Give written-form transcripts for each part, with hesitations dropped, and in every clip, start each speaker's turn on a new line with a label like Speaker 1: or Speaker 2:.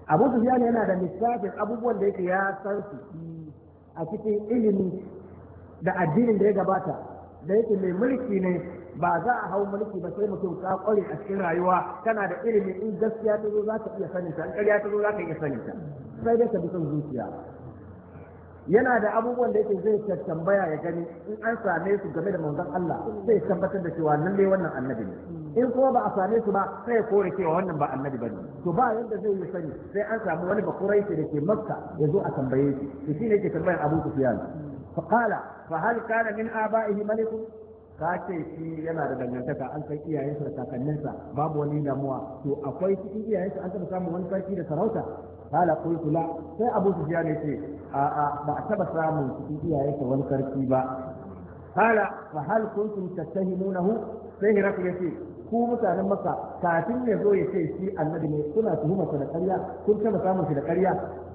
Speaker 1: Abu Sufyan yana da lissafin abubuwan da yake ya san su a cikin ilimi da addinin da ya gabata, da yake mai mulki ne, ba za a hau mulki ba sai mutum ka kware a cikin rayuwa, kana da ilimi, in gaskiya ta zo za ka iya sanin ta, in ƙarya ta zo za ka iya sanin ta, sai dai ka bi son zuciya. Yana da abubuwan da yake zai tambaya ya gani, in an same su game da manzon Allah sai tabbatar da cewa nan dai wannan annabi ne, in kuma ba a same su ba sai ya kore cewa wannan ba annabi bane. To ba yadda zai yi sani sai an samu wani bakuraishi da ke Makka ya zo a tambaye shi, to shine yake tambayar Abu Sufyan. fa qala fa hal kana min abaihi malikun, ka ce shi yana da dangantaka, an kai iyayensa da kakanninsa babu wani damuwa, to akwai cikin iyayensa an taɓa samun wani sarki da sarauta? Kala qultu la, sai Abu Sufyan ya ce a ba a taɓa samun cikin iyayensa wani sarki ba. Kala fa hal kuntum tattahimunahu, sai Hirakul ya ce ku mutanen Makka kafin ya zo ya ce shi annabi ne kuna tuhumarsa da ƙarya, kun taɓa samun shi da ƙarya?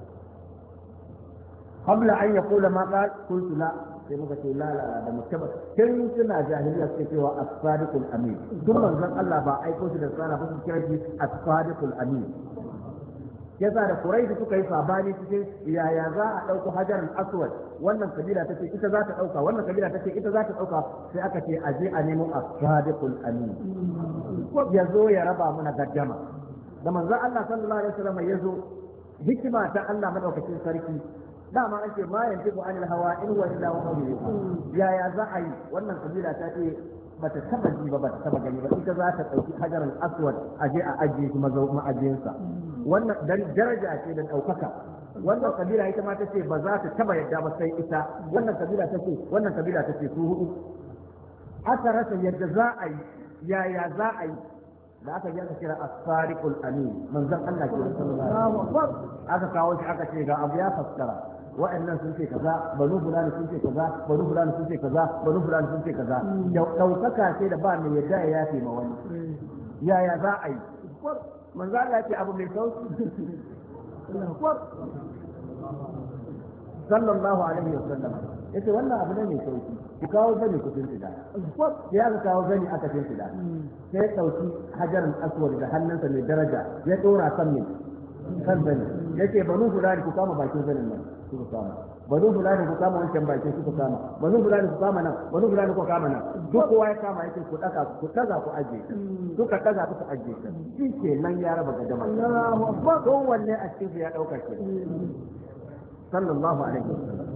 Speaker 1: Qabla an yaqula ma qala qultu la, sai muka ce la da mutaba tun suna jahiliya suke cewa as-sadiqul amin, duk manzon Allah ba aiko shi da sana ba su kira shi as-sadiqul amin. Yasa da Quraish suka yi sabani cikin yaya za a dauko hajarul aswad, wannan kabila tace ita za ta dauka, wannan kabila tace ita za ta dauka, sai aka ce aje a nemo as-sadiqul amin ya zo ya raba mana gaddama. Da manzon Allah sallallahu alaihi wasallam ya zo, hikima ta Allah madaukakin sarki, dama ake ma yantiqu anil hawa in huwa illa wahyun. Yaya za a yi wannan kabila ta ce bata taba ji ba, bata taba gani ba, ita za ta dauki hajarul aswad aje a ajiye shi ma'ajinsa. Wannan dan daraja ce da daukaka. Wannan kabila ita ma ta ce ba za ta taba yadda ba sai ita, wannan kabila ta ce, wannan kabila ta ce, su hudu aka rasa yadda za a yi, yaya za a yi. Da aka ji aka kira as-sadiqul amin, manzon Allah ke sallallahu alaihi wasallam, aka kawo shi aka ce ga abu ya fassara, wa'annan sun ce kaza, banu fulani sun ce kaza, banu fulani sun ce kaza, banu fulani sun ce kaza, daukaka ce da ba mai yadda ya yafe ma wani. Yaya za a yi? Manzo Allah ya ce abu mai sauki. Sallallahu alaihi wasallam yace wannan abu ne mai sauki, ku kawo zani ku tuntuda. Sai aka kawo zani aka tuntuda, sai ya dauki hajarul aswad da hannunsa mai daraja ya dora kan zani, yace banu fulani ku kama bakin zanin nan, suka kama, banu fulani ku kama wancan bakin, suka kama, banu fulani ku kama nan, banu fulani ku kama nan, duk kowa ya kama yake ku daga ku aje, suka daga ku aje, shi ke nan ya raba gadama. Allahu akbar, kowanne a cikin ya dauka ke sallallahu alaihi wasallam.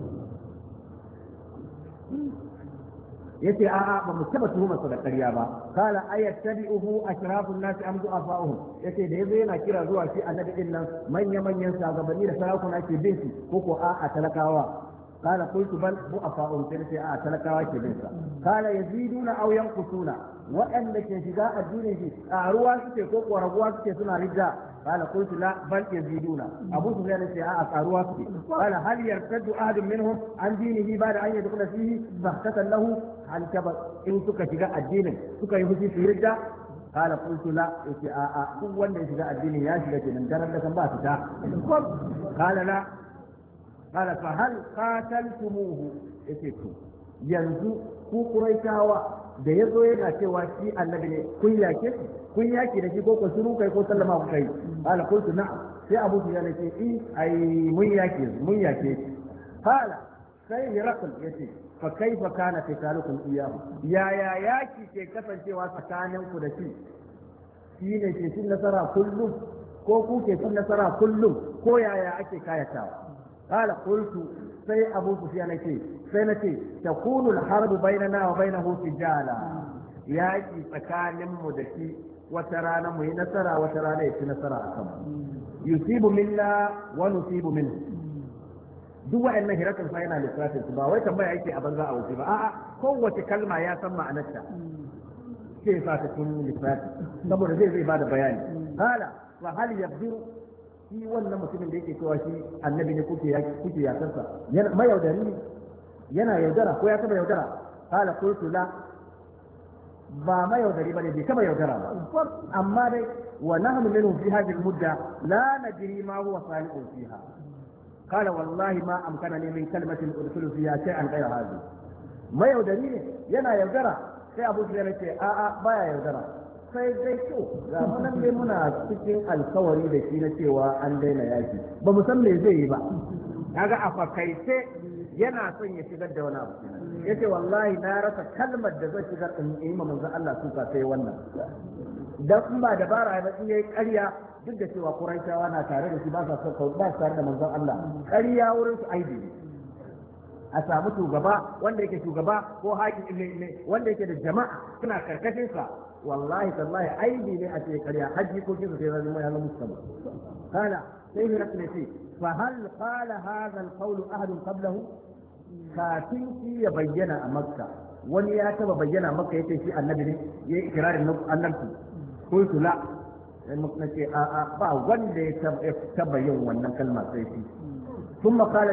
Speaker 1: yace a'a ba mu taba tuhumar sa da ƙarya ba. Kala ayattabi'uhu ashrafun nasi am du'afa'uhum, yace da yazo yana kira zuwa shi annabi din nan manyan shugabanni da sarakuna ke bin shi ko ko a'a talakawa. Kala qultu bal du'afa'uhum, sai a'a talakawa ke bin sa. Kala yaziduna aw yanqusuna, waɗanda ke shiga addinin shi ƙaruwa suke ko ko raguwa suke suna ridda. قال قلت لا بل يزيدون. أبو سفيان سيئة قاروا قال هل يرتد أحد منهم عن دينه بعد أن يدخل فيه بغتة له؟ هل كبر إن سك شجاع الدين سك يهزي في رجع؟ قال قلت لا هو اللي شجاع الدين يا شجاع من درب لكم باستا. قال لا. قال فهل قاتلتموه؟ ينزو ku Quraishawa da yazo yana cewa shi annabi ne, kun yake da shi ko shiru kai ko sallama ku kai? Qala qultu na'am. Sai Abu Sufyan ya ce ai mun yake. Qala sai Hirakul yace fa kaifa kana qitalukum iyyahu, ya yaki ke kasancewa tsakanin ku da shi? Shi ne ke cin nasara kullum ko ku ke cin nasara kullum, ko yaya ake kayatawa? Qala qultu, sai Abu Sufyan yace sai nace takunu al-harbu bainana wa bainahu tijala, yaki tsakanin mu da shi wata rana mu yi nasara, wata rana ya ci nasara akan mu, yusibu minna wa nusibu minhu. Duk wa'annan Hirakul fa yana lissafin su, ba wai tambaya yake a banza a wuce ba, a'a kowace kalma ya san ma'anarta, sai sa ta cikin lissafi saboda zai bada bayani. Hala wa hal yabdu, shi wannan mutumin da yake cewa shi annabi ne kuke yakarsa, mayaudari ne, yana yaudara ko ya taba yaudara? Kala qultu la, ba mayaudari bane, bai taba yaudara ba, amma dai wa nahnu minhu fi hadhihi al-mudda la nadri ma huwa sali'un fiha. Kala wallahi ma amkanani min kalmatin udkhulu fiha shay'an ghayra hadhihi. Mayaudari ne, yana yaudara. Sai Abu Sufyan ya ce a'a baya yaudara, sai dai to ga nan dai muna cikin alkawari da shi na cewa an daina yaki ba mu san me zai yi ba kaga a fakaice yana son ya shigar da wani abu yace wallahi na rasa kalmar da zai shigar in yi ma manzon Allah suka sai wannan dan in ba dabara ba in yayi ƙarya duk da cewa Quraishawa na tare da shi ba sa son ba tare da manzon Allah ƙarya wurin su aibi a samu shugaba wanda yake shugaba ko haƙi ne wanda yake da jama'a suna karkashin sa wallahi tallahi aibi ne a ce ƙarya haji ko kisa sai zama ya zama musamman kana sai hirakul ce fa hal qala hadha al-qawl ahad qablahu kafin shi ya bayyana a makka wani ya taba bayyana makka yace shi annabi ne yayi ikrarin annabci قلت لا نقول با wanda ya taba yin wannan kalma sai shi ثم قال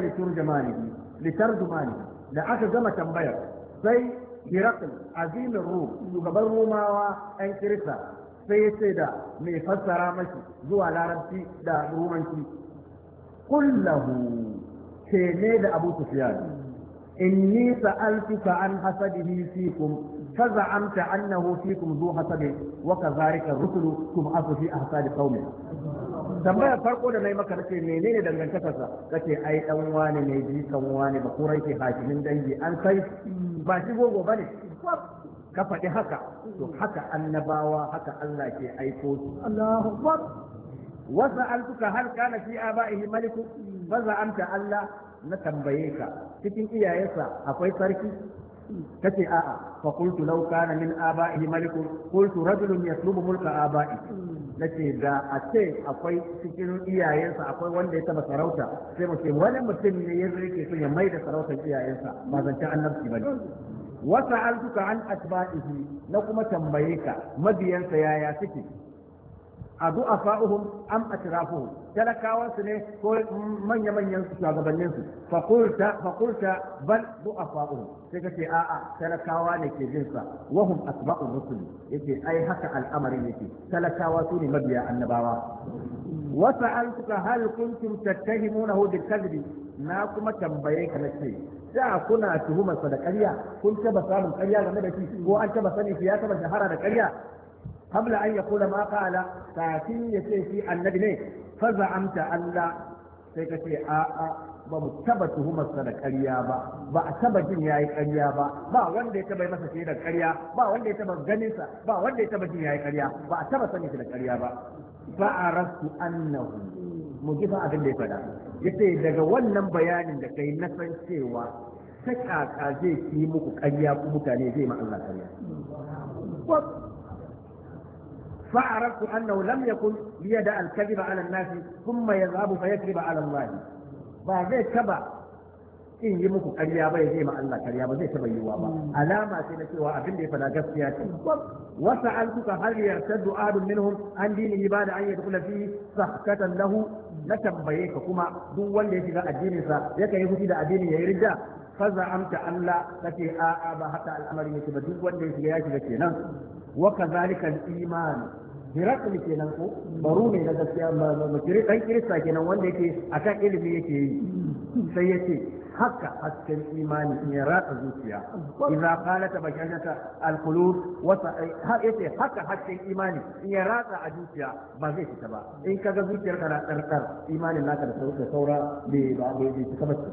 Speaker 1: لترجمانه da aka gama tambayar sai Hirakul azimin Rum shugaban Rumawa ɗan Kirista sai ya ce da mai fassara mashi zuwa Larabci da Rumanci kullahu ce ne da Abu Sufyan inni sa'altuka an hasadihi fikum فزعمت أنه فيكم ذو حسب وكذلك الرسل تبعث في أحساد قومه tambaya farko da nayi maka nace menene dangantakarsa kace ai dan wani ne ji kan wani ba kurai ke hakimin dangi an kai ba shi gogo bane ka faɗi haka to haka annabawa haka Allah ke aiko su Allahu akbar wa sa'altuka hal kana fi aba'ihi maliku fa za'amta Allah na tambaye ka cikin iyayensa akwai sarki kace a'a fa qultu law kana min aba'ihi malikun qultu rajulun yatlubu mulka aba'i nace da a ce akwai cikin iyayensa akwai wanda ya taba sarauta sai mu ce wani mutum ne yanzu yake so ya mai da sarautar iyayensa ba zancen annabci bane wa sa'altuka an asba'ihi na kuma tambaye ka mabiyansa yaya suke أضعفاؤهم أم أشرافهم تلكاوا سنة كل من يمن شغبانين فقلت بل ضعفاؤهم تكتي تلكاوا نكي جنسا وهم أتباع الرسل يكي أي حكى الأمر يكي تلكاوا سوني مبيا النباوة وسألتك هل كنتم تتهمونه بالكذب ناكم تنبيك نكي da kuna tuhumarsa da ƙarya kun taba samun ƙarya game da shi ko an taba sani ya taba shahara da ƙarya قبل أن يقول ما قال فاتين يسيسي النبي فزعمت ألا سيكتي بمتبته مسألة كريابا بأتبجين ياي كريابا وانده يتبع مسألة سيدة كريا وانده يتبع غنسة وانده يتبع جين ياي كريا أتبع سنة كريابا فعرفت أنه مجيبا أبن لي فدا يسي daga wannan bayanin da kai na san cewa ta kaka zai yi muku ƙarya ku mutane zai ma Allah ƙarya فعرفت أنه لم يكن ليدع الكذب على الناس ثم يذهب فيكذب على الله بعد كبا in yi muku ƙarya ba ya zai ma Allah ƙarya ba zai taɓa yiwuwa ba alama ce na cewa abin da ya faɗa gaskiya ce wasa an suka har yartaddu adun minhum an dini ba da an yadkhula fi sahkatan lahu na tambaye ka kuma duk wanda ya shiga addinin sa yake yi fushi da addinin yayi ridda faza amta Allah kace a ba haka al'amari yake ba duk wanda ya shiga kenan wa kadhalika al-iman Hirakul kenan ko baro ne na gaskiya ba dan kirista kenan wanda yake akan ilimi yake yi sai yace haka hasken imani in ya ratsa zuciya idza qalat bashashata alqulub wa yace haka hasken imani in ya ratsa a zuciya ba zai fita ba in kaga zuciyar ka na tsarkar imanin naka da saura bai fita ba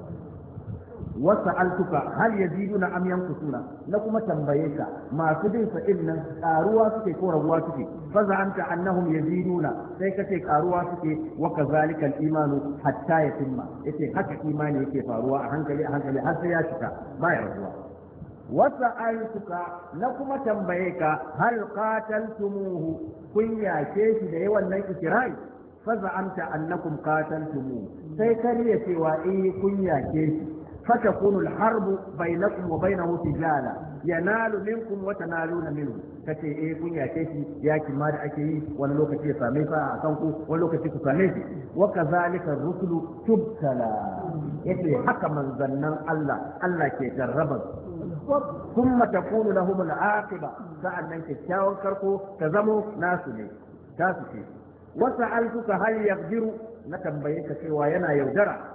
Speaker 1: وسألتك هل يزيدون أم ينقصون لكم تنبيك ما سدين فإن قاروا سكي كوروا سكي فزعمت أنهم يزيدون سيكتك قاروا سكي وكذلك الإيمان حتى يتم يتي حتى إيمان يكي فاروا أهنكلي حتى يشك ما يرجوا وسألتك لكم تنبيك هل قاتلتموه كن يا كيش ديوان نيك كراي فزعمت أنكم قاتلتموه سيكري يتي كن يا كيش فتكون الحرب بينكم وبينه تجالة ينال منكم وتنالون منه kace kun yake shi yaki ma da ake yi wani lokaci ya same sa a kanku wani lokaci ku same shi wa kazalika rusulu tubtala yace haka manzannan Allah ke jarraba thumma takunu lahum al-aqiba sa'annan kyakkyawan karko ta zamo nasu ne tasu ce wa sa'altuka hal yaqdiru na tambaye ka cewa yana yaudara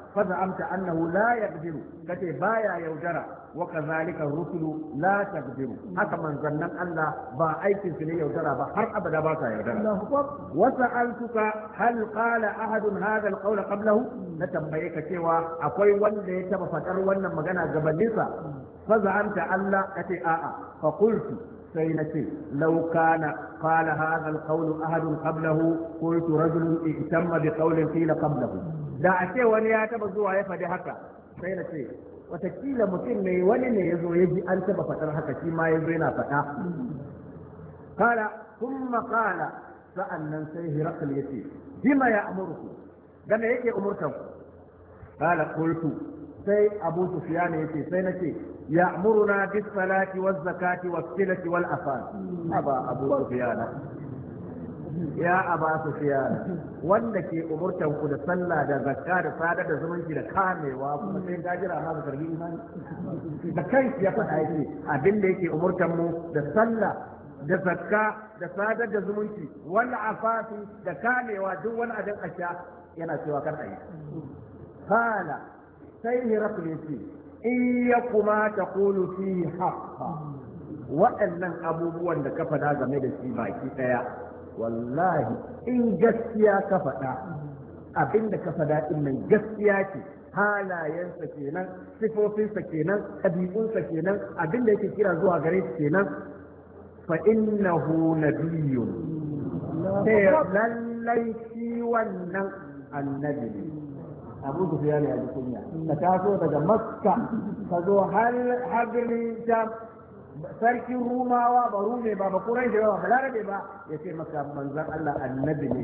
Speaker 1: فزعمت أنه لا يقدر كتي بايا يودرا وكذلك الرسل لا تقدر حتى من ظن أن با أيكن سنة يودرا بحر أبدا باتا يودرا وسألتك هل قال أحد هذا القول قبله نتنبيك سوى أقوي وان يتبع فتر وان مغانا قبل فزعمت أن لا كتي فقلت سينتي لو كان قال هذا القول أحد قبله قلت رجل اهتم بقول قيل قبله da a ce wani ya taba zuwa ya faɗi haka sai na ce watakila mutum ne wani ne ya zo ya ji an taba faɗar haka shi ma ya zo yana faɗa kala kuma kala sa'annan sai hirakul ya ce bima ya amurku gane yake umurtan ku kala kultu sai abu sufyan ya ce sai na ce ya amuruna bis salati waz zakati was silati wal afan aba abu sufyan ya aba sufyan wanda ke umurtan ku da sallah da zakka da sadar da zumunci da kamewa kuma sai ka jira ma ka karbi imani da kanki ya faɗa yake abin da yake umurtan mu da sallah da zakka da sadar da zumunci wal afafi da kamewa duk wani abin asha yana cewa kar ayi kana sai hirakul yace in yakuma taqulu fihi haqqa waɗannan abubuwan da ka faɗa game da shi baki ɗaya wallahi in gaskiya ka faɗa abinda ka faɗa din nan gaskiya ce halayensa kenan sifofinsa kenan ɗabi'unsa kenan abinda yake kira zuwa gare shi kenan fa innahu nabiyyun sai lallai shi wannan annabi ne abu sufyan ya ji kunya ka taso daga makka ka zo har birnin sham sarkin rumawa ba rume ba ba kurai da ba balarabe ba ya ce maka manzan Allah annabi ne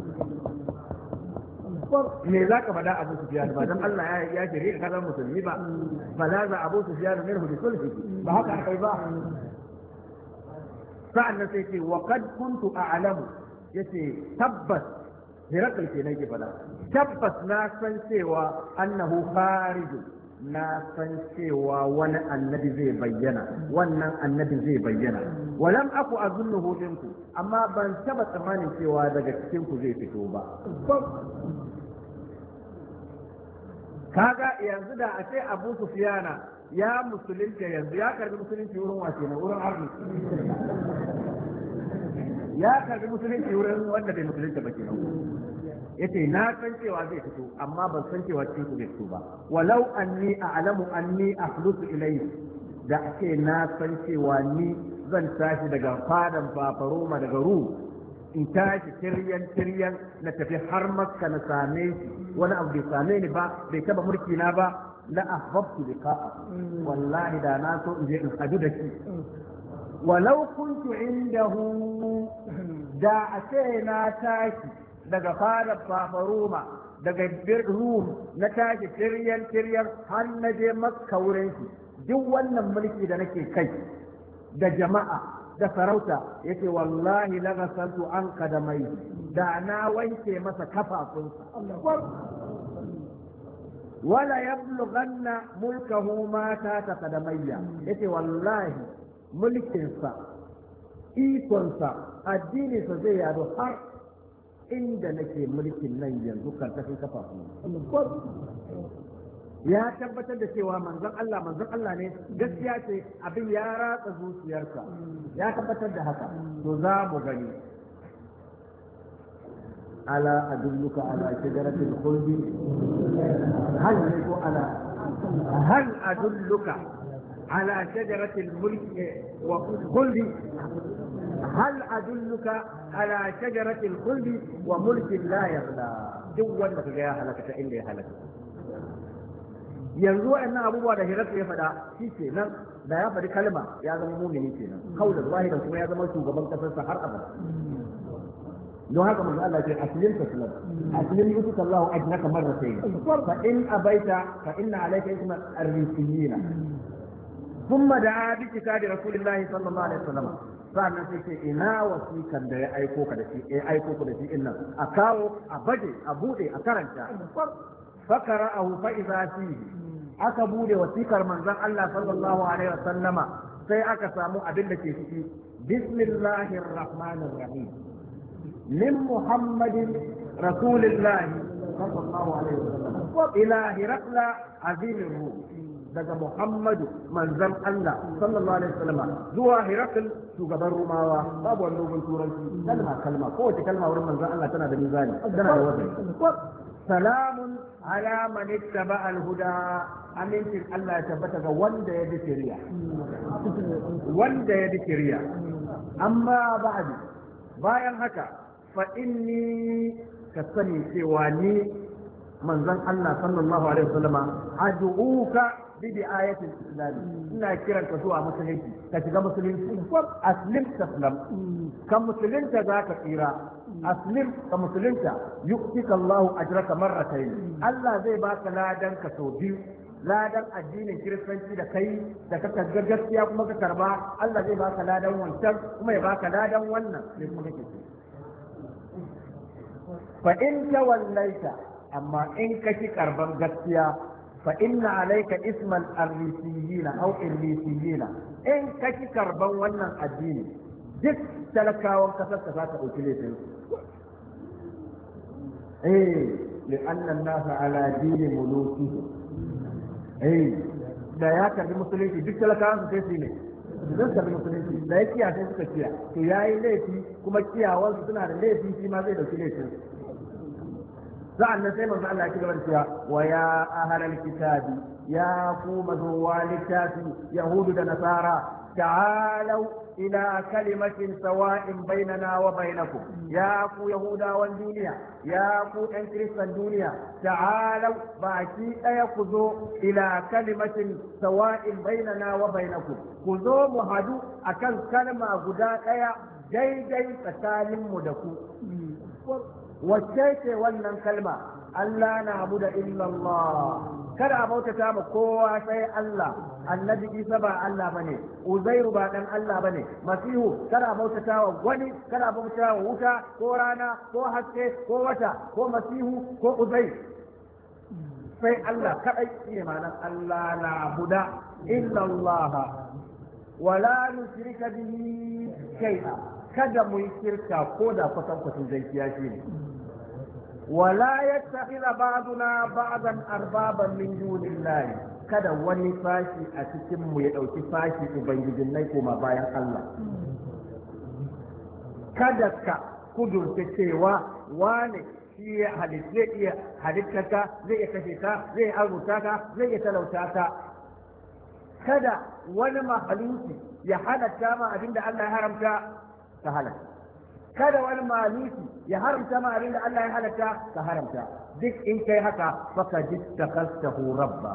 Speaker 1: me za ka faɗa abu sufyan ba dan Allah ya shirye ka zama musulmi ba fala za abu sufyan minhu bi sulhi ba haka kai ba sa'an sai ce wa qad kuntu a'lamu yace tabbas hirakal ke nake faɗa tabbas na san cewa annahu kharijun na san cewa wani annabi zai bayyana wannan annabi zai bayyana walam aku azunnuhu minku amma ban taba tsammanin cewa daga cikin ku zai fito ba kaga yanzu da a ce Abu Sufyana ya musulunta yanzu ya karbi musulunci wurin wace ne wurin arni ya karbi musulunci wurin wanda bai musulunta ba kenan yace na san cewa zai fito amma ban san cewa cikin ku zai fito ba walau anni a'lamu anni akhlusu ilayhi da ake na san cewa ni zan tashi daga fadan fafaroma daga ru in tashi tiryan na tafi har makka na same shi wani abu bai same ni ba bai taba mulki na ba la ahbabtu liqa'a wallahi da na so in je in hadu da shi walau kuntu indahu da ake na tashi daga fadar fafaroma daga rum na tashi tiryan har na je makka wurin shi duk wannan mulki da nake kai da jama'a da sarauta yace wallahi la ghasaltu an qadamai da na wanke masa kafafunsa wala yablughanna mulkahu ma ta qadamayya yace wallahi mulkinsa ikonsa addininsa zai yado har inda nake mulkin nan yanzu karkashin kafafu ya tabbatar da cewa manzon Allah ne gaskiya ce abin ya ratsa zuciyarsa ya tabbatar da haka to za mu gani ala adulluka ala shajaratil khuldi hal adulluka ala shajaratil mulki wa khuldi هل أدلك على شجرة الخلد وملك لا يبلى دوا لك يا هلكة إلا هلكة yanzu wa'annan abubuwa da hirarsa ya faɗa shi ke nan da ya faɗi kalma ya zama mumini ke nan kaular wahidan kuma ya zama shugaban ƙasarsa har abada don haka manzo Allah ce aslim taslam aslim yusuka Allahu ajnaka marratayn fa in abaita fa inna alayka isma ar-risiyina thumma da'a bi kitabi rasulillahi sallallahu alaihi wasallam sannan sai ce ina wasikan da ya aiko ka da shi aiko ku da shi innan a kawo a baje a bude a karanta fakara'ahu fa idza fihi aka bude wasikar manzon Allah sallallahu alaihi wasallama sai aka samu abin da ke ciki bismillahir rahmanir rahim min muhammadin rasulillahi sallallahu alaihi wasallam ila hirakla azimin rum daga Muhammadu manzon Allah sallallahu alaihi wasallam zuwa Hirakl shugaban Rumawa babu wani dogon turanci kalma kowace kalma wurin manzon Allah tana da mizani tana da wazani salamun ala man ittaba al-huda amincin Allah ya tabbata ga wanda ya bi shari'a amma ba'du bayan haka fa inni kasani cewa ni manzon Allah sallallahu alaihi wasallama ad'uka bi ayatil islam ina kiran ka zuwa musulunci ka shiga musulunci aslim taslam kan musulunta zaka tsira aslim ka musulunta yu'tika Allahu ajraka marratayn Allah zai baka ladan ka sau biyu ladan addinin kiristanci da kai da ka karga gaskiya kuma ka karba Allah zai baka ladan wancan kuma ya baka ladan wannan sai kuma kake fa in tawallaita amma in kaki karban gaskiya fa inna alayka ismal arrisiyina aw irrisiyina in kaki karban wannan addini duk talakawan kasar ka za ka dauki laifin لأن الناس على دين ملوكهم da ya karbi musulunci duk talakawan su sai su ne zan karbi musulunci da ya kiya sai suka kiya to yayi laifi kuma kiyawansu suna da laifi shi ma zai dauki laifin sa'an nan sai manzo Allah ya kira cewa wa ya ahlal kitabi ya ku mazuwa littafi yahudu da nasara ta'alau ila kalimatin sawa'in bainana wa bainakum ya ku yahudawan duniya ya ku ɗan kiristan duniya ta'alau baki ɗaya ku zo ila kalimatin sawa'in bainana wa bainakum ku zo mu hadu akan kalma guda ɗaya daidai tsakaninmu da ku wacce ce wannan kalma Allah na abu da illallah kada a bautata ma kowa sai Allah annabi Isa ba Allah bane Uzairu ba dan Allah bane Masihu kada a bautata wa wani kada a bautata wa wuta ko rana ko haske ko wata ko Masihu ko Uzair sai Allah kadai shine ma'anar Allah na abu da illallah wala nushrika bihi shay'a kada mu yi shirka ko da kwatankwacin zai kiyashi ne ولا يتخذ بعضنا بعضا اربابا من دون الله kada wani fashi a cikin mu ya dauki fashi ubangijin nai koma bayan Allah kada ka kudurta cewa wane shi ya halitta ka zai iya kashe ka zai arzuta ka zai iya talauta ka kada wani mahaluki ya halatta ma abinda Allah ya haramta ka halatta kada wani maliki ya haramta ma abin da Allah ya halatta ka haramta duk in kai haka faka jittakastahu rabba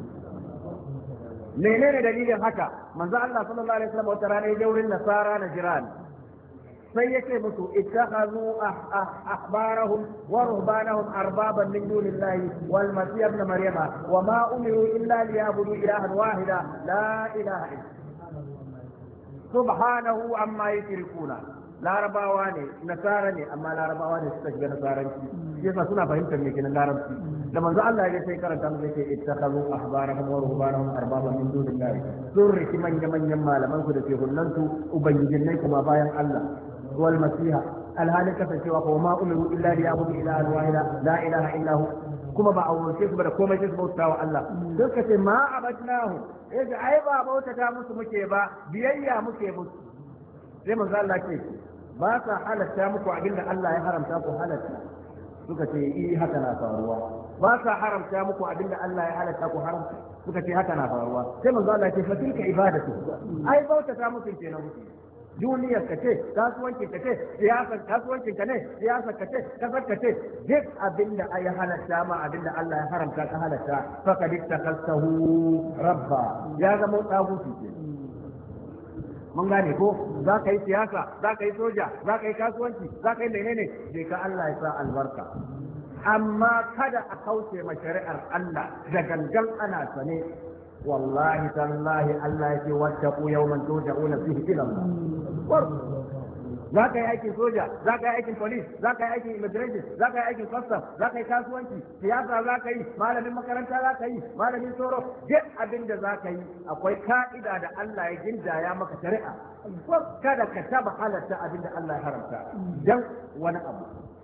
Speaker 1: menene dalilin haka manzo Allah sallallahu alaihi wasallam wata rana ya wurin nasara na jiran sai yake musu ittakhadhu ahbarahum wa ruhbanahum arbaban min dunillahi wal masih ibn maryama wa ma umiru illa liyabudu ilahan wahida la ilaha illa subhanahu amma yushrikuna larabawa ne nasara ne amma larabawa ne suka shiga nasaranci yasa suna fahimtar me kenan larabci da manzo Allah ya sai karanta mu yake ittakhadhu ahbarahum wa ruhbanahum arbaban min dunillahi sun riki manyan malaman su da ke hunnansu ubangijin ne kuma bayan Allah wal masiha alhalin kasancewa ko ma umiru illa liyabudu ilahan wahida la ilaha illa hu kuma ba a wuce su ba da komai sai su bauta wa Allah sai ka ce ma abadnahu ai ba bautata musu muke ba biyayya muke musu sai manzo Allah ce ba sa halatta muku abinda Allah ya haramta ku halatta suka ce haka na faruwa ba sa haramta muku abinda Allah ya halatta ku haramta suka ce haka na faruwa sai manzo Allah ce fatilka ibadatu ai bautata musu kenan muke duniyar ka ce kasuwancin ka ce siyasar kasuwancin ka ne siyasar ka ce kasar ka ce duk abinda ya halatta ma abinda Allah ya haramta ka halatta faqad ittakastahu rabba ya zama tsaguti ke mun gane ko za ka yi siyasa za ka yi soja za ka yi kasuwanci za ka yi menene je ka Allah ya sa albarka amma kada a kauce ma shari'ar Allah da gangan ana sane wallahi tallahi Allah yake wattaqu yawman turja'una fihi ila Allah za ka yi aikin soja za ka yi aikin police za ka yi aikin immigration za ka yi aikin custom za ka yi kasuwanci siyasa za ka yi malamin makaranta za ka yi malamin tsoro duk abin da za ka yi akwai ka'ida da Allah ya gindaya maka shari'a kada ka taba halatta abin da Allah ya haramta dan wani abu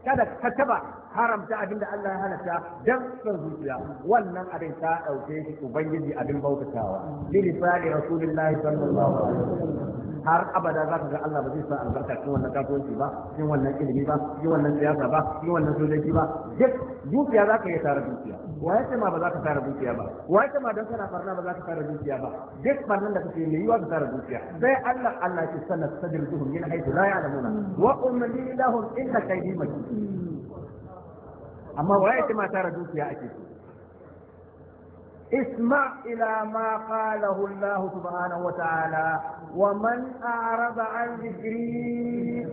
Speaker 1: kada ka taba haramta abin da Allah ya halatta dan son zuciya wannan abin ka dauke shi ubangiji abin bautatawa bi lisani rasulillahi sallallahu alaihi wasallam har abada za ka ga Allah ba zai sa albarka cikin wannan kasuwanci ba cikin wannan ilimi ba cikin wannan siyasa ba cikin wannan sojoji ba duk dukiya za ka yi tare dukiya waye ce ma ba za ka tare dukiya ba waye ce ma dan kana farna ba za ka tare dukiya ba duk farnan da kake yi wa ka tare dukiya sai Allah ya sanar sadruhum min haythu la ya'lamuna wa umli lahum inna kaydi matin amma waye ce ma tare dukiya ake so اسمع إلى ما قاله الله سبحانه وتعالى ومن أعرض عن ذكري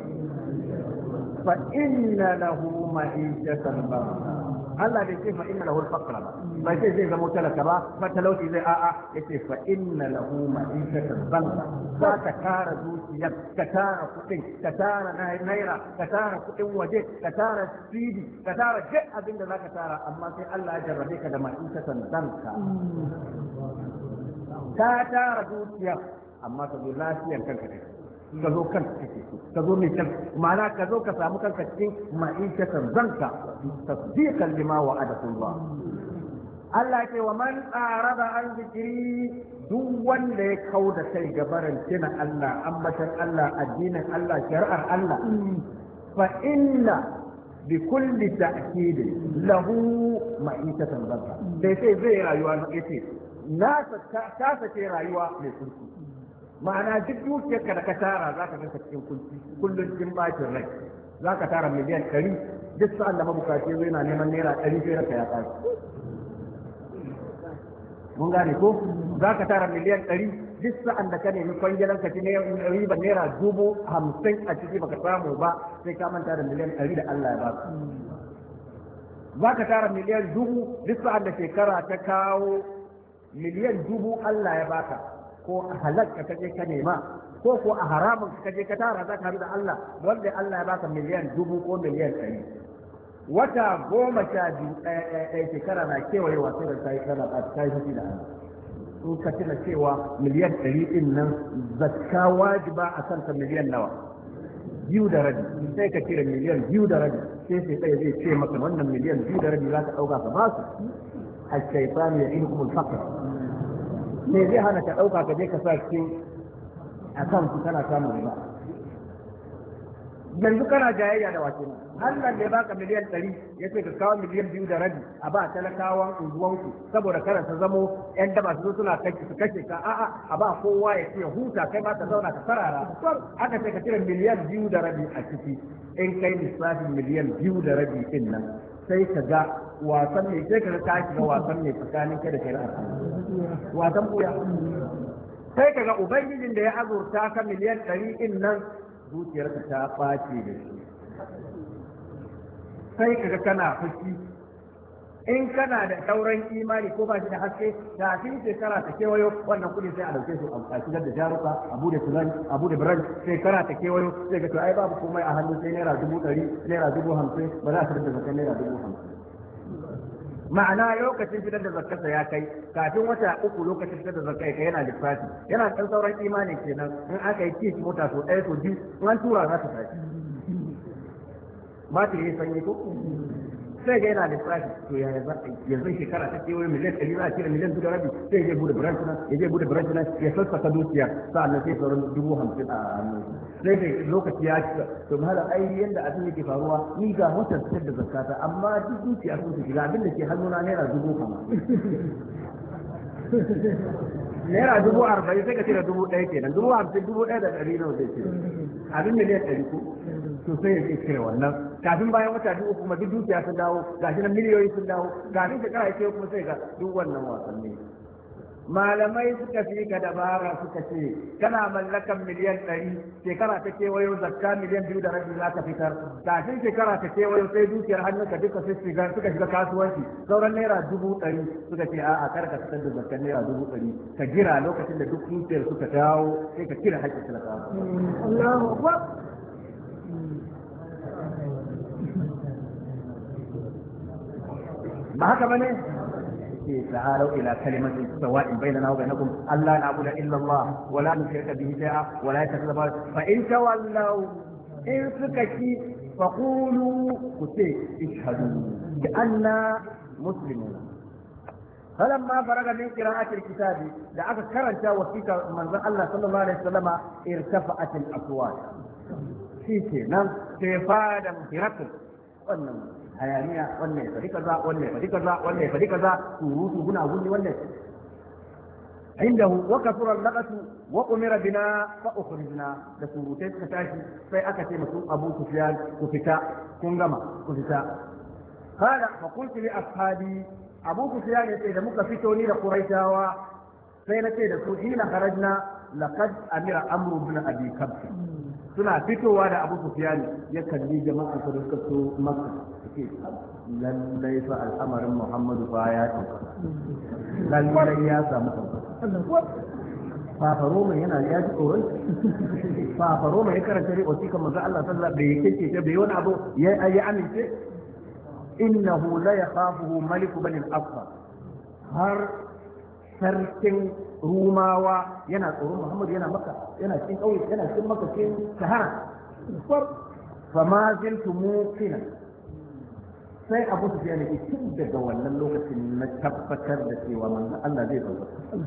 Speaker 1: فإن له معيشة ضنكا Allah bai ce fa inna lahu al-faqra ba bai ce zai zama talaka ba matalauci zai a'a yace fa inna lahu ma'ishatan banka za ka tara dukiya ka tara kudin ka tara naira ka tara kudin waje ka tara sidi ka tara duk abin da zaka tara amma sai Allah ya jarrabe ka da ma'ishatan banka ka tara dukiya amma ka zo lafiyar kanka ne ka zo kanka kake ka zo mai kanka ma'ana ka zo ka samu kanka cikin ma'ishatan zanka tasdiqan lima wa'adakullah Allah ce wa man arada an zikiri duk wanda ya kauda kai gabaran kina Allah ambatan Allah addinin Allah shari'ar Allah fa inna bi kulli ta'kid lahu ma'ishatan zanka sai zai rayuwa yace na ta sace rayuwa mai kurki ma'ana duk dukiyarka da ka tara za ka ganka cikin kunci kullum cikin bacin rai za ka tara miliyan 100 duk sa'an da mabukaci zai na neman naira 100 sai raka ya tsari mun gane ko za ka tara miliyan 100 duk sa'an da ka nemi kwangilan ka ci riba naira 50,000 a ciki baka samu ba sai ka manta da miliyan 100 da Allah ya ba ka za ka tara miliyan 1000 duk sa'an da shekara ta kawo miliyan 1000 Allah ya baka ko a halakka kaje ka nema ko a haramun kaje ka tara za ka haɗu da Allah wanda Allah ya baka miliyan 1000 ko miliyan 100 wata 12 ɗaya shekara na kewayewa sai da ta yi kana ta yi fushi da Allah in ka tuna cewa miliyan 100 din nan zakka wajiba a kanka miliyan nawa 2.5 sai ka cire miliyan 2.5 sai zai ce maka wannan miliyan 2.5 za ka ɗauka ka ba su الشيطان يعينكم الفقر me zai hana ka ɗauka ka je ka sa cikin account kana samun riba yanzu kana jayayya da wace Allah ne baka miliyan 100 yace ka kawo miliyan 2.5 a ba talakawan unguwanku saboda karanta zamo yan daba su suna kashe ka a'a a ba kowa ya ce huta kai ba ka zauna ka sarara aka ce ka cire miliyan 2.5 a ciki in kai lissafin miliyan 2.5 din nan sai ka ga wasan ne sai ka ga shiga wasan ne tsakanin kai da shari'ar wasan buya sai ka ga ubangijin da ya azurta ka miliyan 100 din nan zuciyarka ta ɓace da shi sai ka ga kana fushi in kana da sauran imani ko ba shi da haske kafin shekara ta kewayo wannan kudi sai a dauke su a shigar da jaruka abu da sunan abu da branch shekara ta kewayo sai ga to ai babu komai a hannu sai naira 100 naira 50 ba za a fitar da zakar naira 50 ma'ana lokacin fitar da zakarsa ya kai kafin wata 3 lokacin fitar da zakar kai yana lissafi yana dan sauran imani kenan in aka yi kishi mota so ɗaya so biyu in an tura za ta tashi ba ta yi sanyi ko sai ga yana lissafi to ya yanzu shekara ta kewaye miliyan 100 za a cire miliyan 2.5 sai ya bude branch nan ya je bude branch nan ya sassaka dukiya sa'annan sai sauran 50,000 a hannu sai da lokaci ya cika to mahala ai yanda abin yake faruwa ni ga motar fitar da zakata amma duk dukiya sun su shiga abin da ke hannuna naira 50,000 naira 40,000 sai ka cire 1,000 kenan 50,000 1,100 nawa zai cire abin miliyan 100 ko to sai ya cire wannan kafin bayan wata biyu kuma duk dukiya sun dawo gashi nan miliyoyi sun dawo kafin shekara ya ce kuma sai ga duk wannan wasanni malamai suka fi ka dabara suka ce kana mallakan miliyan 100 shekara ta kewayo zakka miliyan 2.5 za ka fitar kafin shekara ta kewayo sai dukiyar hannunka duka suka shiga kasuwanci sauran naira 100,000 suka ce a'a kar ka fitar da zakkan naira 100,000 ka jira lokacin da duk dukiyar suka dawo sai ka kira haƙƙin talakawa Allahu Akbar ba haka bane تعالوا إلى كلمة سواء بيننا وبينكم ألا نعبد إلا الله ولا نشرك به شيئا ولا يتخذ فإن تولوا إن سكتي فقولوا كتي اشهدوا بأننا مسلمون. فلما فرغ من قراءة الكتاب دعك كرنت وفيك من الله صلى الله عليه وسلم ارتفعت الأصوات في نعم كفادا هرقل wannan hayaniya wannan ya fadi kaza wannan ya fadi kaza wannan ya fadi kaza surutu guna gunni wannan عنده وكثر اللغط وأمر بنا فأخرجنا لسوروتين كتاشي في أكتي مسوء أبو سفيان كفتا كنغما كفتا قال فقلت لأصحابي أبو سفيان يسيد مكفتوني لقريشاوا سينتي حين خرجنا لقد أمر أمر بن أبي كبش suna fitowa da Abu Sufyan ya kalli jama'an da suka so Makka suke lallai fa al'amarin Muhammadu fa ya lallai ya samu fafaro mai yana ya ji tsoron fafaro mai ya karanta ne wasiƙa manzo Allah sallallahu alaihi wasallam bai yake bai wani abu ya amince innahu la yakhafuhu malik bani al-asfar har sarkin rumawa yana tsoron Muhammadu yana maka yana cikin ƙauye yana cikin maka cikin sahara fa ma ziltu muqina sai Abu Sufyan ne tun daga wannan lokacin na tabbatar da cewa manzon Allah zai zo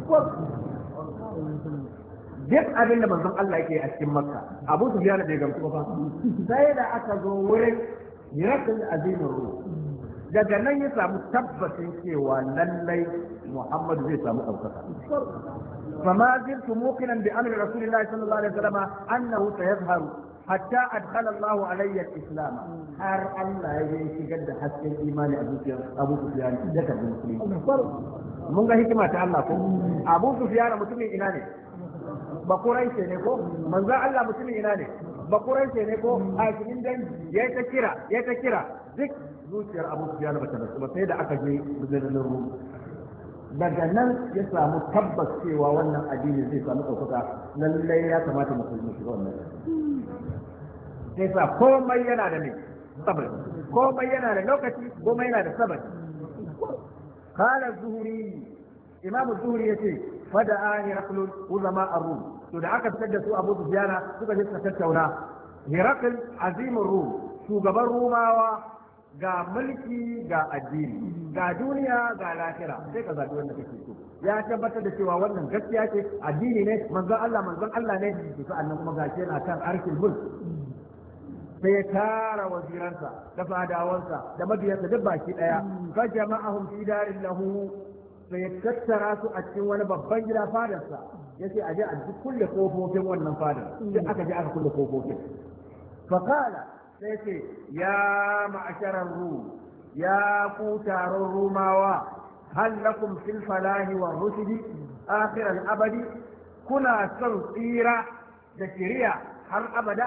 Speaker 1: duk abin da manzon Allah yake a cikin Makka Abu Sufyan bai gamsu ba sai da aka zo wurin Hirakul Azimur Ruh daga nan ya samu tabbacin cewa lallai Muhammad zai samu ɗaukaka. فما زلت موقنا بأمر رسول الله صلى الله عليه وسلم أنه سيظهر حتى أدخل الله علي الإسلام. هر الله يشجد حتى الإيمان أبو سفيان ذكر المسلمين. من قال حكمة الله أبو سفيان مسلم إناني بقرأي سنكو من ذا الله مسلم إناني بقرأي سنكو هاشمين دين يتكرا ذك zuciyar Abu Sufyan ba ta basu ba sai da aka je birnin Rum daga nan ya samu tabbas cewa wannan addini zai samu ɗaukaka lallai ya kamata musulmi shiga wannan sai sa komai yana da ne sabari komai yana da lokaci komai yana da sabari qala az-zuhri imam az-zuhri yace fada'a hiraqul ulama ar-rum to da aka fitar da su Abu Sufyan suka je suka tattauna hiraqul azimur rum shugaban rumawa ga mulki ga addini ga duniya ga lahira sai ka zabi wanda kake so ya tabbatar da cewa wannan gaskiya ce addini ne manzon Allah ne to sa'annan kuma gashi yana kan arkin mulk sai ya tara waziransa da fadawansa da mabiyansa duk baki daya fa jama'ahum fi darin lahu sai ya tattara su a cikin wani babban gida fadarsa yace a je a kulle kofofin wannan fadar sai aka je aka kulle kofofin fa qala sai ce ya ma'asharar rum ya ku taron rumawa hal lakum fil falahi war rushdi akhir al abadi kuna son tsira da shari'a har abada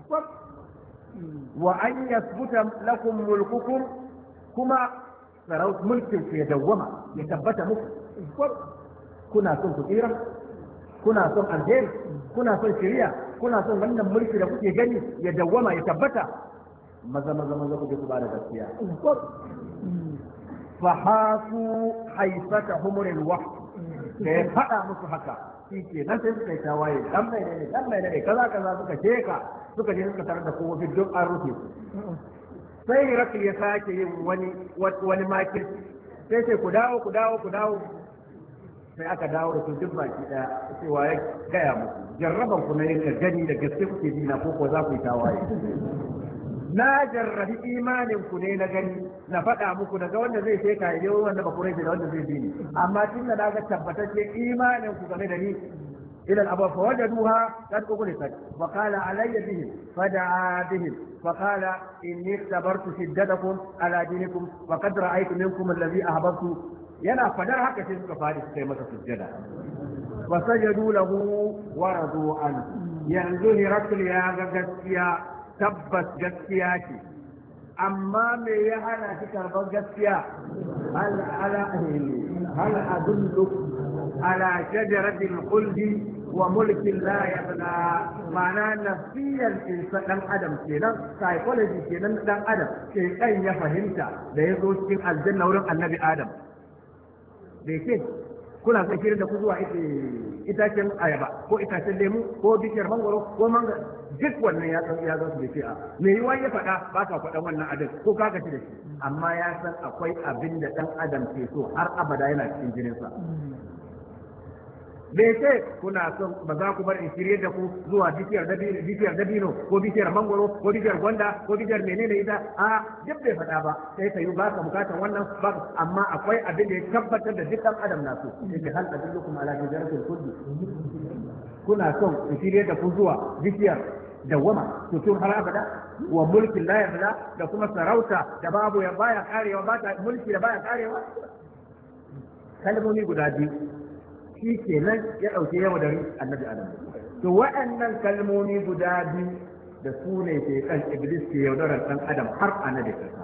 Speaker 1: wa an yasbuta lakum mulkukum kuma sarau mulkin ku ya dawwama ya tabbata muku kuna son ku tsira kuna son alheri kuna son shari'a kuna son wannan mulki da kuke gani ya dawwama ya tabbata maza ku je ku bada gaskiya fa hasu haifata humuril wahd da ya faɗa musu haka shi ke nan sai suka yi tawaye dan mai ne kaza suka sheka suka je suka tarar da kowa duk an rufe sai Hirakil ya sake yin wani makin sai ku dawo sai aka dawo da su duk baki daya cewa ya gaya musu jarraban ku na yin gani da gaske kuke ji na ko za ku yi tawaye na jarrabi imanin ku ne na gani na faɗa muku daga wanda zai sheka ya wanda ba ku rai da wanda zai bi ni amma tun da na ga tabbatacce imanin ku game da ni إلى الأبواب فوجدوها قد أغلقت وقال علي بهم فدعا بهم فقال إني اختبرت شدتكم على دينكم وقد رأيت منكم الذي أحببت yana fadar haka sai suka fadi suka yi masa sujjada wa sajadu lahu wa radu an yanzu Hirakul ya ga gaskiya tabbas gaskiya ce amma me ya hana shi karban gaskiya hal adullu ala shajaratil khuldi wa mulkin la yabla ma'ana nafsiyar insa dan adam kenan psychology kenan dan adam sai kan ya fahimta da ya zo cikin aljanna wurin annabi adam bai ce kuna son shirin da ku zuwa itacen ayaba ko itacen lemu ko bishiyar mangoro ko manga duk wannan ya san ya zasu da ce a me yiwa ya faɗa ba ka faɗan wannan abin ko ka gaci da shi amma ya san akwai abin da ɗan adam ke so har abada yana cikin jininsa bai ce kuna son ba za ku bar in shirye da ku zuwa bishiyar dabino ko bishiyar mangoro ko bishiyar gwanda ko bishiyar menene ita a duk bai faɗa ba sai ka yi ba ka bukatar wannan ba amma akwai abin da ya tabbatar da duk ɗan adam na so yake hal adullukum ala tijaratil kulli kuna son in shirye da ku zuwa bishiyar dawama to har abada wa mulkin la yabla da kuma sarauta da babu ya baya karewa ba ta mulki da baya karewa kalmomi guda biyu shi kenan ya ɗauke yawa da annabi adam to waɗannan kalmomi guda biyu da su ne ke kan iblis ke yaudarar ɗan adam har annabi kasa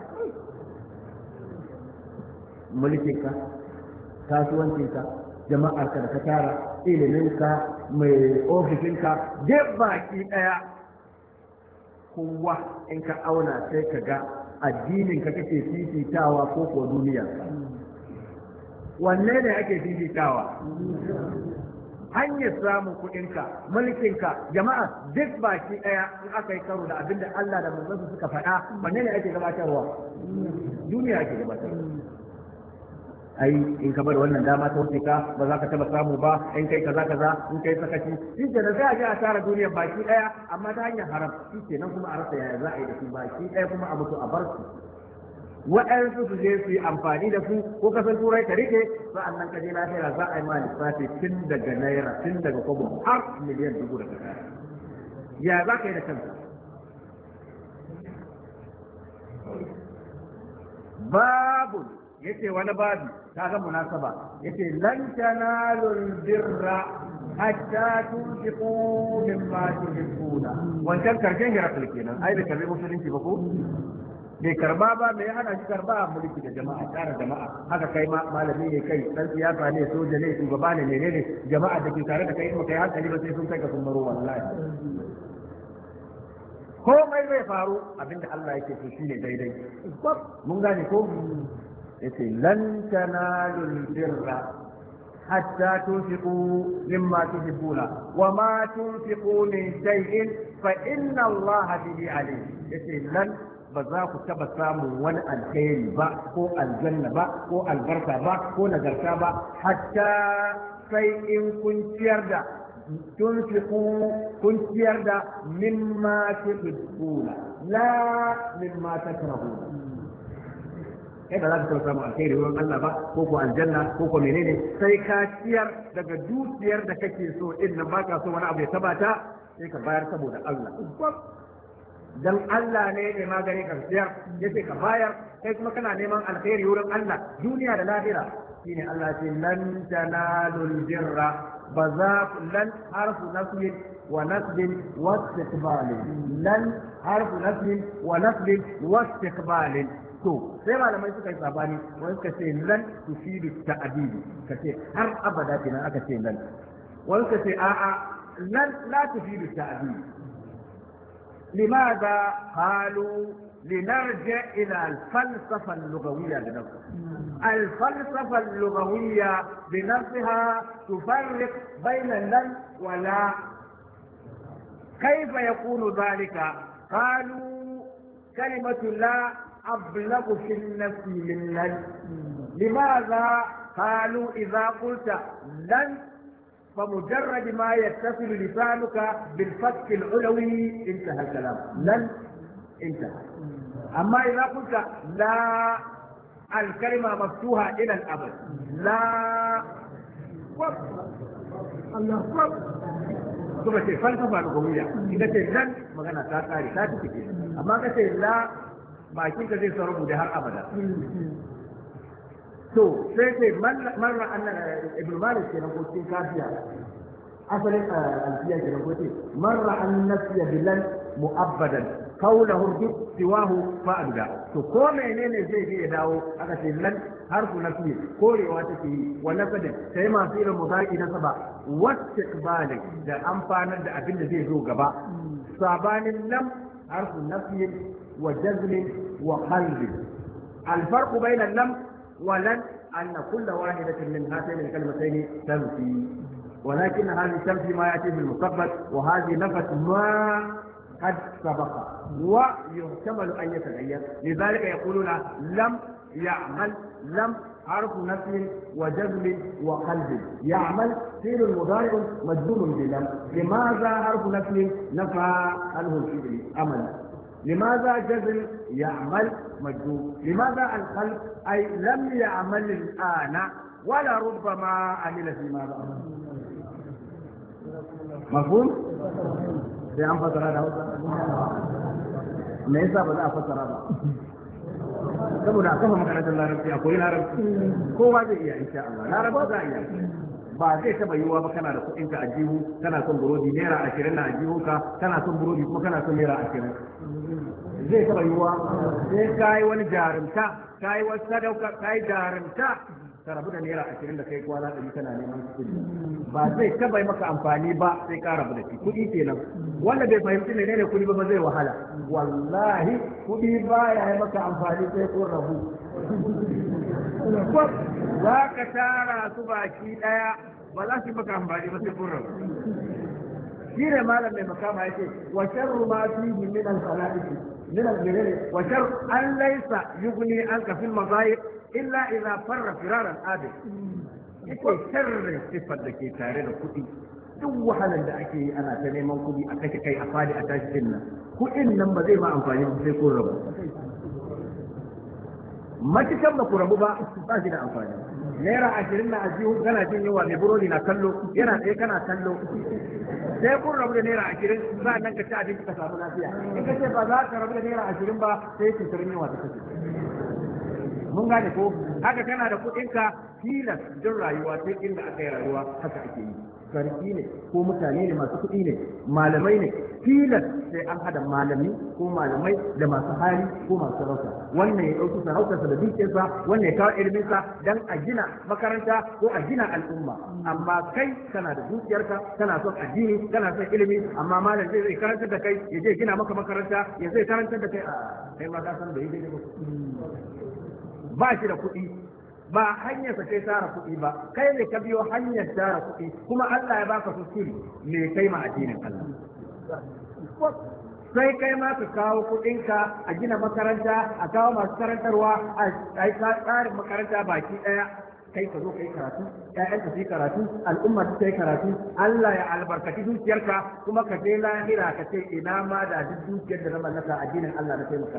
Speaker 1: mulkinka kasuwancinka jama'arka da ka tara iliminka mai ofishinka duk baki ɗaya kowa in ka auna sai ka ga addininka kake fifitawa ko ko duniyarka wanne ne ake fifitawa hanyar samun kuɗinka mulkinka jama'a duk baki ɗaya in aka yi karo da abin da Allah da manzansa suka faɗa wanne ne ake gabatarwa duniya ake gabatarwa ai in ka bar wannan dama ta wuce ka ba za ka taba samu ba in kai kaza in kai sakaci shi ke da sai a je a tara duniyar baki ɗaya amma ta hanyar haram shi ke nan kuma a rasa yaya za a yi da su baki ɗaya kuma a mutu a bar su waɗansu su je su yi amfani da su ko kasan turai ka rike sa'annan ka je lafiya za a yi ma lissafi tun daga naira tun daga kwabo har miliyan 1000 da kasa ya za ka yi da kanka babu yace wani babu ta ga munasaba yace lan tanalul birra hatta tunfiqu mimma tuhibbuna wancan karshen hirakul kenan ai da karbi musulunci ba ko bai karba ba mai hana shi karba a mulki da jama'a tare jama'a haka kai ma malami ne kai dan siyasa ne soja ne shugaba ne menene jama'a da ke tare da kai in kai hankali ba sai sun kai ka sun baro wallahi komai zai faru abinda Allah yake so shine daidai mun gane ko yace lan tanalul birra hatta tunfiqu mimma tuhibbuna wa ma tunfiqu min shay'in fa inna Allah bihi alim yace lan ba za ku taba samun wani alkhairi ba ko aljanna ba ko albarka ba ko nagarta ba hatta sai in kun ciyar da kun ciyar da mimma tuhibbuna la mimma takrahuna kai ba za ka taba samun alkhairi wurin Allah ba ko ko aljanna ko ko menene sai ka ciyar daga dukiyar da kake so din nan baka so wani abu ya tabata sai ka bayar saboda Allah dan Allah ne ya magani karsiyar yace ka bayar kai kuma kana neman alkhairi wurin Allah duniya da lahira shine Allah ce lan tanalul birra lan harfu nasbin wa nasbin wa istiqbal lan harfu nasbin wa nasbin wa istiqbal to sai malamai suka yi sabani wani suka ce lan tufidu ta'dili kace har abada kenan aka ce lan wani suka ce a'a lan la tufidu ta'dili لماذا قالوا لنرجع إلى الفلسفة اللغوية بنفسها الفلسفة اللغوية بنفسها تفرق بين لن ولا كيف يكون ذلك قالوا كلمة لا أبلغ في النفس من لن لماذا قالوا إذا قلت لن فمجرد ما يتصل لسانك بالفتح العلوي انتهى الكلام لن انتهى اما اذا قلت لا الكلمه مفتوحه الى الابد لا الله اكبر kuma ce falsafa lugawiyya idan ce nan magana ta kare ta tafi amma ka ce la bakin ka zai sauro da har abada to sai ce marra annan ibn malik kenan ko cikin kafiya asalin alfiya kenan ko ce marra an nasiya bilan mu'abbadan qawluhu duk siwahu fa'ada to ko menene zai je ya dawo aka ce lan harfu nafi korewa take yi wa nafadin sai ma fi mudari na saba wastiqbali da amfanar da abin da zai zo gaba sabanin lam harfu nafi wa jazm wa qalb الفرق بين اللم ولن أن كل واحدة من هاتين الكلمتين تنفي، ولكن هذه تنفي ما يأتي في المستقبل، وهذه نفت ما قد سبق، ويحتمل أن يتغير. لذلك يقولون لم يعمل، لم حرف نفي وجزم وقلب. يعمل فعل مضارع مجزوم بلم. لماذا حرف نفي؟ نفى عنه الفعل عمل. لماذا جزم؟ يعمل مجزوم. لماذا القلب؟ أي لم يعمل الآن ولا ربما عمل فيما بعد. مفهوم؟ sai an fasara da Hausa me yasa ba za a fasara ba saboda a kafa makarantar larabci akwai larabci kowa zai iya insha Allah larabci za a iya ba zai taba yiwuwa ba kana da kuɗin ka a jihu kana son burodi naira 20 na a jihunka kana son burodi kuma kana son naira 20 zai taba yiwuwa sai kai wani jarumta kai wani sadauka kai jarumta ka rabu da naira 20 da kai kwana 100 kana neman kuɗi ba zai taba maka amfani ba sai ka rabu da shi kuɗi kenan wanda bai fahimci ne kuɗi ba zai wahala wallahi kuɗi ba ya yi maka amfani sai kun rabu za ka tara su baki ɗaya ba za su maka amfani ba sai kun rabu shi ne malam mai makama yake wa sharru ma fihi min al-falaihi min al-birri wa sharru an laysa yughni anka fil mazahir illa idza farra firaran adil yake sharrin sifar da ke tare da kuɗi duk wahalar da ake yi ana ta neman kuɗi a kashe kai a fadi a tashi din nan kuɗin nan ba zai ma amfani ba sai kun rabu matukan ba ku rabu ba ba shi da amfani naira 20 na ajiyu kana jin yawa mai burodi na kallo yana tsaye kana kallo sai kun rabu da naira 20 za nan ka ci abinci ka samu lafiya in ka ce ba za ka rabu da naira 20 ba sai cutar yawa ta kashe mun gane ko haka kana da kuɗinka tilas don rayuwa sai inda aka yi rayuwa haka ake yi sarki ne ko mutane ne masu kuɗi ne malamai ne tilas sai an hada malami ko malamai da masu hali ko masu sarauta wannan ya ɗauki sarautarsa da dukiyarsa wannan ya kawo iliminsa dan a gina makaranta ko a gina al'umma amma kai kana da dukiyarka kana son addini kana son ilimi amma malam zai karantar da kai ya je gina maka makaranta ya zai karantar da kai a kai ma ka san bai daidai ba ba shi da kuɗi ba hanyar sa kai tara kuɗi ba kai ne ka biyo hanyar tara kuɗi kuma Allah ya baka kusuri me kai ma addinin Allah sai kai ma ka kawo kuɗinka a gina makaranta a kawo masu karantarwa a yi tsarin makaranta baki ɗaya kai ka zo kai karatu ƴaƴanka su yi karatu al'umma su yi karatu Allah ya albarkaci dukiyarka kuma ka je lahira ka ce ina ma da duk dukiyar da na mallaka addinin Allah na taimaka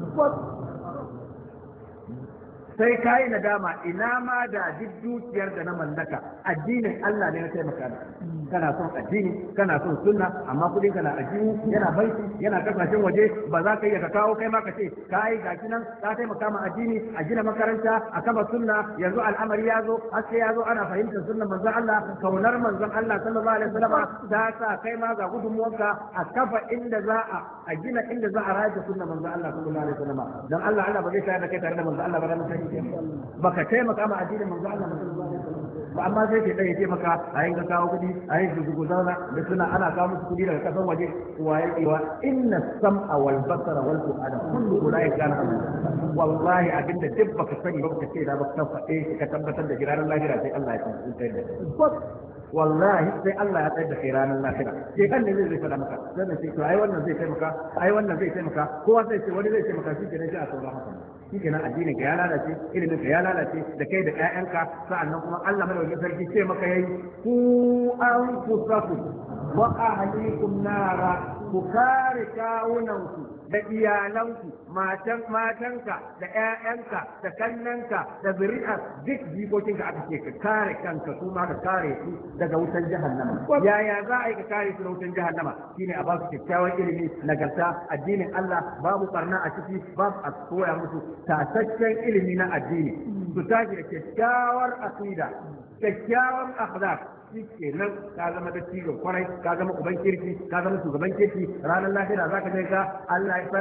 Speaker 1: sai ka yi nadama ina ma da duk dukiyar da na mallaka addinin Allah ne na taimaka da kana son addini kana son sunna amma kudin kana addini yana banki yana kasashen waje ba za ka iya ka kawo kai ma ka ce ka yi gashi nan ka taimaka ma addini a gina makaranta a kama sunna yanzu al'amari ya zo haske ya zo ana fahimtar sunnan manzon Allah kaunar manzon Allah sallallahu alaihi wasallam ta sa kai ma ga gudunmuwarka a kafa inda za a gina inda za a rayar da sunnan manzon Allah sallallahu alaihi wasallam dan Allah ba zai tayar da kai tare da manzon Allah ba ranar sai baka taimaka ma addinin manzo Allah sallallahu alaihi wasallam ba amma sai ke dai yace maka a yin ka kawo kudi a yin gugu zauna da suna ana kawo musu kudi daga kasan waje waye wa inna sam'a wal basara wal fu'ada kullu ulai kana wallahi abinda duk baka sani ba baka ce da baka faɗe ka tabbatar da jiraran lahira sai Allah ya tantance da wallahi sai Allah ya tsaya da kai ranar lafiya sai kan ne zai faɗa maka sannan sai to ai wannan zai taimaka ai wannan zai taimaka kowa sai ce wani zai taimaka shi kenan sai a saurara haka shi kenan addinin ka ya lalace ilimin ka ya lalace da kai da ƴaƴanka sa'annan kuma Allah madaukakin sarki ce maka yayi ku anfusakum wa ahlikum nara ku kare kawunanku da iyalanku matanka da ƴaƴanka da kannanka da zuri'ar duk jikokinka aka ce ka kare kanka kuma ka kare su daga wutan jahannama yaya za a yi ka kare su da wutan jahannama shine a ba su kyakkyawan ilimi nagarta addinin Allah babu barna a ciki babu a koya musu tataccen ilimi na addini su tashi da kyakkyawar aqida kyakkyawar akhlaq shi nan ka zama da cigon kwarai ka zama uban kirki ka zama shugaban kirki ranar lahira zaka je ka Allah ya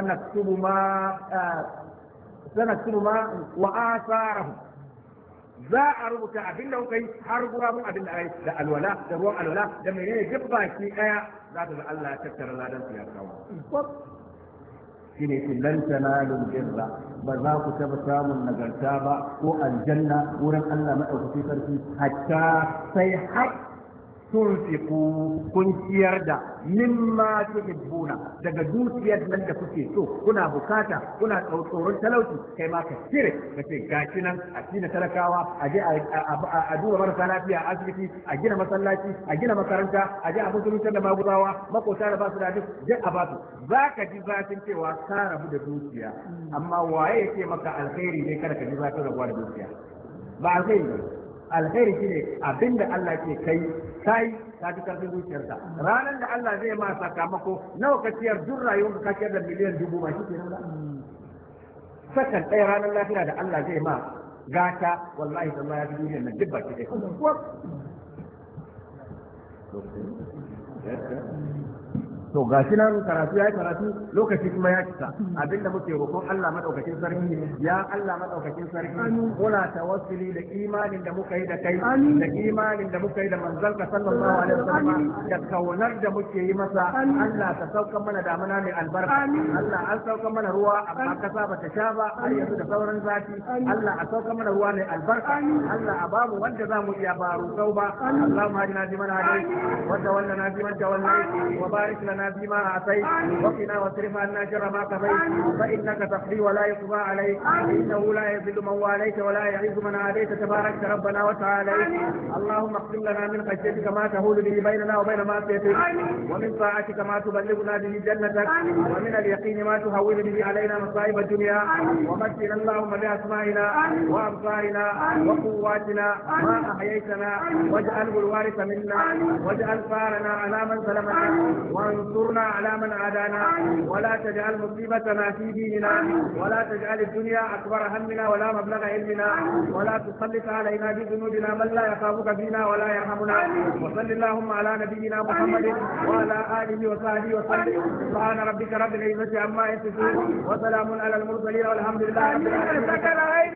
Speaker 1: sanaktubu ma wa asarahu za a rubuta abin da kuka yi har gurabun abin da ai da alwala da ruwan alwala da menene duk baki daya za ka ga Allah ya tattara ladan su ya kawo shine ki lan tanalul birra ba za ku taba samun nagarta ba ko aljanna wurin Allah madaukakin sarki hatta sai tunfiku kun ciyar da mimma tuhibbuna daga dukiyar nan da kuke so kuna bukata kuna tsoron talauci kai ma ka cire ka ce gashi nan a cikin talakawa a je a duba marasa lafiya a asibiti a gina masallaci a gina makaranta a je a musulunta da maguzawa makota da ba su da duk a ba su za ka ji zafin cewa ka rabu da dukiya amma waye yake maka alkhairi ne kada ka ji zafin rabuwa da dukiya ba alkhairi ba alkhairi shine abinda Allah ke kai ka ji karfin zuciyarka ranar da Allah zai ma sakamako nawa ka ciyar duk rayuwar ka ciyar da miliyan 1000 ba shi kenan ba sakan ɗaya ranar lafiya da Allah zai ma gata wallahi tallahi ya fi duniyar nan duk baki ɗaya to gashi nan karatu ya karatu lokaci kuma ya cika abinda muke roƙon Allah madaukakin sarki ya Allah madaukakin sarki muna tawassuli da imanin da muka yi da kai da imanin da muka yi da manzon ka sallallahu alaihi wasallam da kaunar da muke yi masa Allah ka sauka mana damuna mai albarka Allah an sauka mana ruwa amma kasa ba ta sha ba har yanzu da sauran zafi Allah a sauka mana ruwa mai albarka Allah a bamu wanda zamu iya baro sau ba Allahumma hadina fi man hadayt wa tawallana fi man tawallayt wa barik lana فيما أعطيت وقنا واصرف عنا شر ما قضيت فإنك تقضي ولا يقضى عليك إنه لا يذل من واليت ولا يعز من عاديت تبارك ربنا وتعالى اللهم اقسم لنا من خشيتك ما تهول به بيننا وبين معصيتك ومن طاعتك ما تبلغنا به جنتك ومن اليقين ما تهون به علينا مصائب الدنيا ومتنا اللهم بأسمائنا وأبصارنا وقواتنا ما أحييتنا واجعله الوارث منا واجعل ثارنا على من ظلمنا وانصرنا على من عادانا ولا تجعل مصيبتنا في ديننا ولا تجعل الدنيا أكبر همنا ولا مبلغ علمنا ولا تسلط علينا بذنوبنا من لا يخافك فينا ولا يرحمنا وصل اللهم على نبينا محمد وعلى آله وصحبه وسلم سبحان ربك رب العزة عما يصفون وسلام على المرسلين والحمد لله رب العالمين.